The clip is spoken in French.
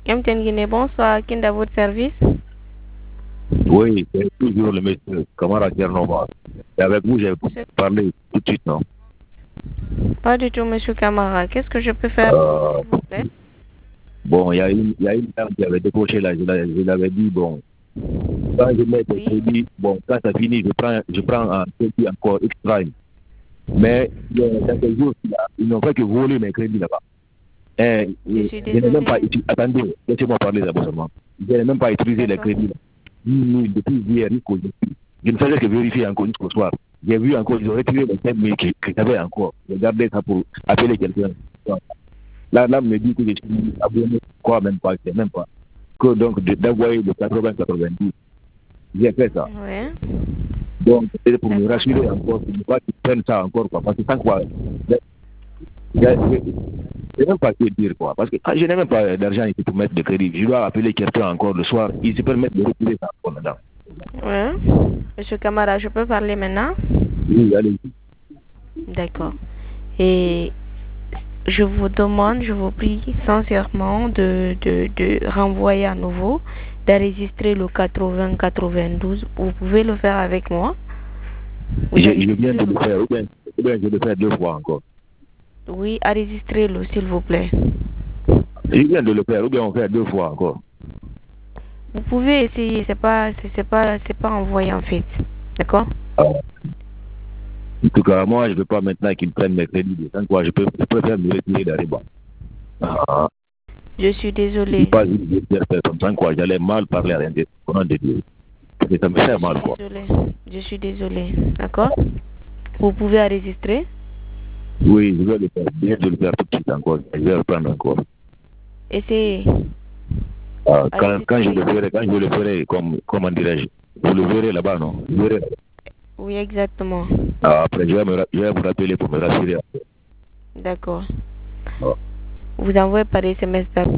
Capitaine Guinée, bonsoir. Qui est à votre service? Oui, c'est toujours le monsieur Kamara Tchernova. Et avec vous, j'ai parlé tout de suite, non? Pas du tout, monsieur Camara. Qu'est-ce que je peux faire pour vous, s'il vous plaît? Bon, il y a une dame qui avait décroché là, je l'avais dit, bon, quand je mets des crédits, bon, quand ça finit, je prends un crédit encore extra. Mais dans ces jours là, ils n'ont fait que voler mes crédits là-bas. Je suis Je n'ai même pas désolée. utilisé, attendez, laissez-moi parler d'abord seulement. Je n'ai même pas utilisé les D'accord. crédits là. Depuis hier jusqu'aujourd'hui. Je ne faisais que vérifier encore jusqu'au soir. J'ai vu encore, ils ont retiré les 5 000 que j'avais encore. J'ai gardé ça pour appeler quelqu'un. Là, me dit que je suis abonné, quoi, même pas, c'est même pas. Que donc, d'envoyer de 80-90. J'ai fait ça. Ouais. Donc, c'est pour me D'accord. rassurer encore, pour ne pas qu'ils prennent ça encore, quoi. Parce que sans quoi, je n'ai même pas quoi dire, quoi. Parce que je n'ai même pas d'argent ici pour mettre de crédit. Je dois appeler quelqu'un encore le soir. Ils se permettent de retirer ça encore maintenant. Ouais. Monsieur Camara, je peux parler maintenant? Oui, allez. D'accord. Et je vous demande, je vous prie sincèrement de renvoyer à nouveau, d'enregistrer le 80-92. Vous pouvez le faire avec moi. Je viens de le faire, ou bien je le fais 2 fois encore. Oui, enregistrez-le, s'il vous plaît. Je viens de le faire, ou bien on fait 2 fois encore. Vous pouvez essayer, c'est pas envoyé en fait. D'accord? En tout cas, moi, je ne veux pas maintenant qu'ils prennent mes crédits. Sans quoi, je préfère me retirer d'Ariba. Je suis désolée. Je pas dire personne. Sans quoi, j'allais mal parler à l'intérieur. Comment te dire? Parce que ça me fait mal, quoi. Je suis désolée. D'accord? Vous pouvez enregistrer? Oui, je vais le faire. Je viens de le faire tout de suite encore. Je vais reprendre encore. Essayez. Quand je le ferai, comment dirais-je? Vous le verrez là-bas, non? Vous verrez là-bas. Oui, exactement. Après, je vais vous rappeler pour me rassurer. D'accord. Vous envoyez par SMS.